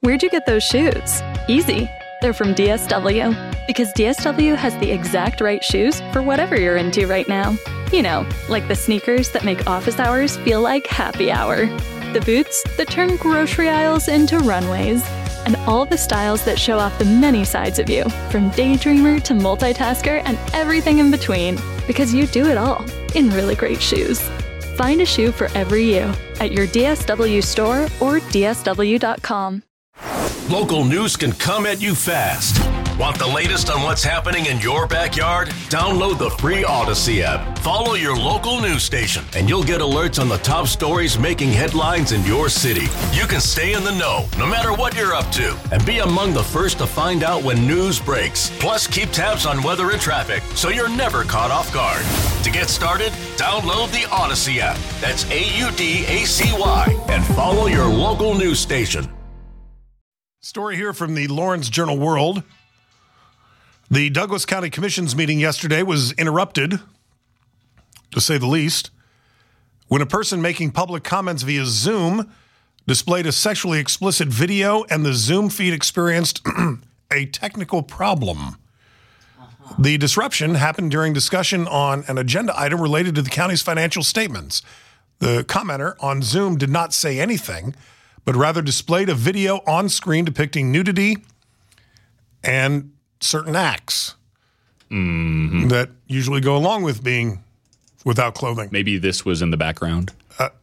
Where'd you get those shoes? Easy. They're from DSW. Because DSW has the exact right shoes for whatever you're into right now. You know, like the sneakers that make office hours feel like happy hour. The boots that turn grocery aisles into runways. And all the styles that show off the many sides of you, from daydreamer to multitasker and everything in between. Because you do it all in really great shoes. Find a shoe for every you at your DSW store or DSW.com. Local news can come at you fast. Want the latest on what's happening in your backyard? Download the free Odyssey app. Follow your local news station, and you'll get alerts on the top stories making headlines in your city. You can stay in the know, no matter what you're up to, and be among the first to find out when news breaks. Plus, keep tabs on weather and traffic, so you're never caught off guard. To get started, download the Odyssey app. That's AUDACY, and follow your local news station. Story here from the Lawrence Journal-World. The Douglas County Commission's meeting yesterday was interrupted, to say the least, when a person making public comments via Zoom displayed a sexually explicit video and the Zoom feed experienced a technical problem. The disruption happened during discussion on an agenda item related to the county's financial statements. The commenter on Zoom did not say anything, but rather displayed a video on screen depicting nudity and certain acts that usually go along with being without clothing. Maybe this was in the background.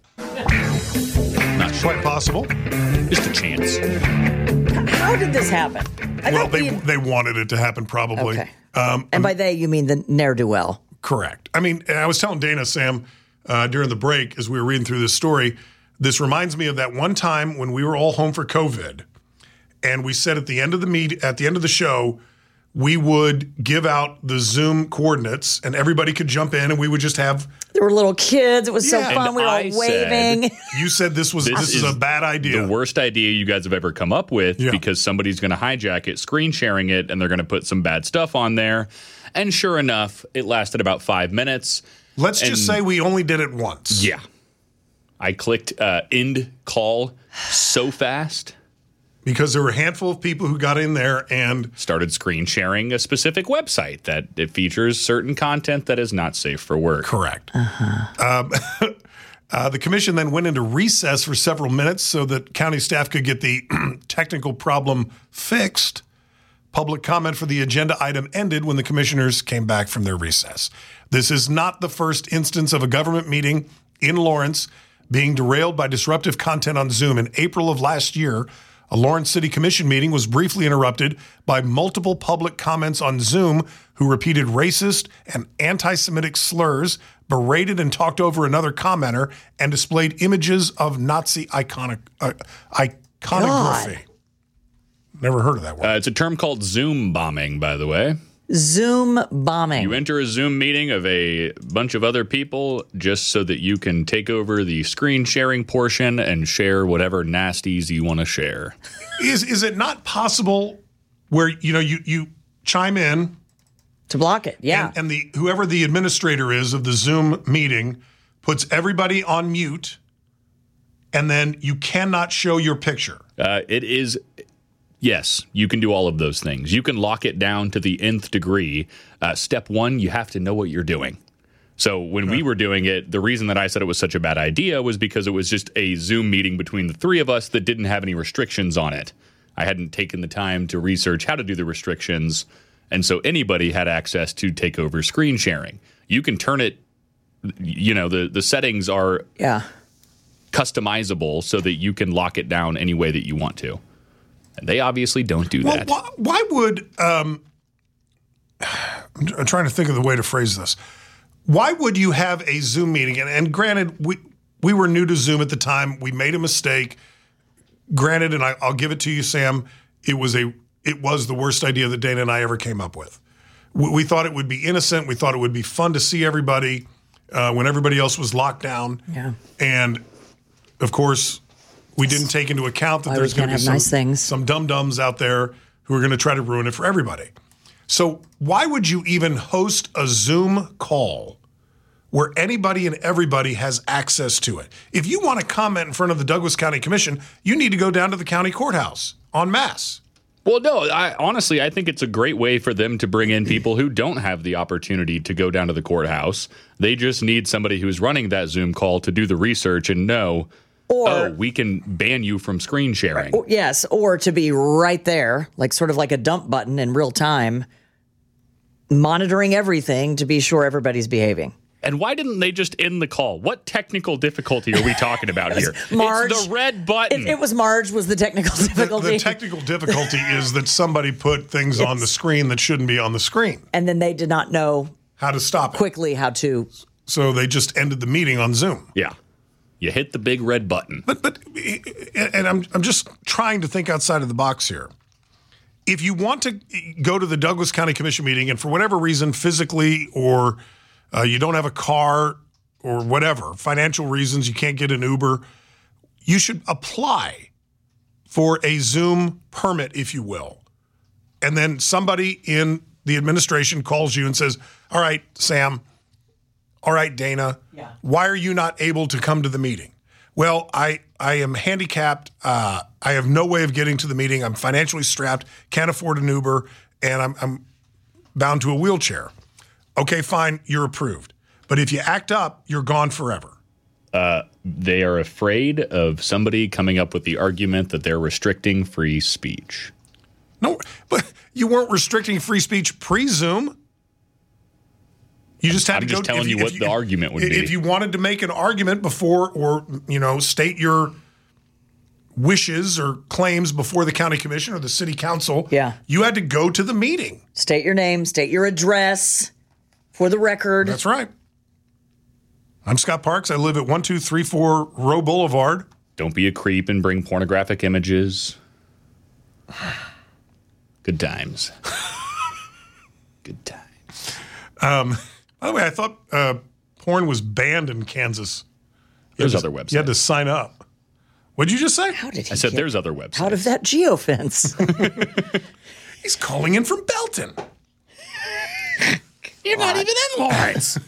Not sure. Quite possible. Just a chance. How did this happen? They wanted it to happen, probably. Okay. And by they, you mean the ne'er-do-well. Correct. I mean, I was telling Dana, Sam, during the break as we were reading through this story, this reminds me of that one time when we were all home for COVID, and we said at the end of the show, we would give out the Zoom coordinates, and everybody could jump in, and we would just have. There were little kids. It was so fun. And we were all waving. You said this is a bad idea. The worst idea you guys have ever come up with, because somebody's going to hijack it, screen sharing it, and they're going to put some bad stuff on there. And sure enough, it lasted about 5 minutes. Let's just say we only did it once. Yeah. I clicked end call so fast. Because there were a handful of people who got in there and started screen sharing a specific website that it features certain content that is not safe for work. Correct. The commission then went into recess for several minutes so that county staff could get the technical problem fixed. Public comment for the agenda item ended when the commissioners came back from their recess. This is not the first instance of a government meeting in Lawrence being derailed by disruptive content on Zoom. In April of last year, a Lawrence City Commission meeting was briefly interrupted by multiple public comments on Zoom who repeated racist and anti-Semitic slurs, berated and talked over another commenter, and displayed images of Nazi iconography. God. Never heard of that word. It's a term called Zoom bombing, by the way. Zoom bombing. You enter a Zoom meeting of a bunch of other people just so that you can take over the screen sharing portion and share whatever nasties you want to share. Is it not possible where you chime in to block it? Yeah. And the whoever the administrator is of the Zoom meeting puts everybody on mute, and then you cannot show your picture. It is. Yes, you can do all of those things. You can lock it down to the nth degree. Step one, you have to know what you're doing. So when we were doing it, the reason that I said it was such a bad idea was because it was just a Zoom meeting between the three of us that didn't have any restrictions on it. I hadn't taken the time to research how to do the restrictions, and so anybody had access to take over screen sharing. You can turn it, the settings are customizable so that you can lock it down any way that you want to. And they obviously don't do that. Why would I'm trying to think of the way to phrase this. Why would you have a Zoom meeting? And granted, we were new to Zoom at the time. We made a mistake. Granted, and I'll give it to you, Sam, it was the worst idea that Dana and I ever came up with. We thought it would be innocent. We thought it would be fun to see everybody when everybody else was locked down. Yeah. And, of course, we didn't take into account that there's going to be some dum-dums out there who are going to try to ruin it for everybody. So why would you even host a Zoom call where anybody and everybody has access to it. If you want to comment in front of the Douglas County Commission, you need to go down to the county courthouse en masse. Well, no, honestly, I think it's a great way for them to bring in people who don't have the opportunity to go down to the courthouse. They just need somebody who's running that Zoom call to do the research and know, we can ban you from screen sharing. Yes, or to be right there, like sort of like a dump button in real time, monitoring everything to be sure everybody's behaving. And why didn't they just end the call? What technical difficulty are we talking about here? Marge, it's the red button. It was Marge was the technical difficulty. The technical difficulty is that somebody put things on the screen that shouldn't be on the screen. And then they did not know how to stop it. Quickly how to. So they just ended the meeting on Zoom. Yeah. You hit the big red button. But I'm just trying to think outside of the box here. If you want to go to the Douglas County Commission meeting and for whatever reason, physically or you don't have a car or whatever, financial reasons, you can't get an Uber, you should apply for a Zoom permit, if you will. And then somebody in the administration calls you and says, all right, Sam, all right, Dana, why are you not able to come to the meeting? Well, I am handicapped. I have no way of getting to the meeting. I'm financially strapped, can't afford an Uber, and I'm bound to a wheelchair. Okay, fine, you're approved. But if you act up, you're gone forever. They are afraid of somebody coming up with the argument that they're restricting free speech. No, but you weren't restricting free speech pre-Zoom. You just had I'm to go. I'm just telling you what the argument would be. If you wanted to make an argument before, or state your wishes or claims before the county commission or the city council, you had to go to the meeting. State your name, state your address for the record. That's right. I'm Scott Parks. I live at 1234 Rowe Boulevard. Don't be a creep and bring pornographic images. Good times. Good times. By the way, I thought porn was banned in Kansas. There's other websites. You had to sign up. What'd you just say? How did he I said there's other websites. out of that geofence? He's calling in from Belton. You're not even in Lawrence.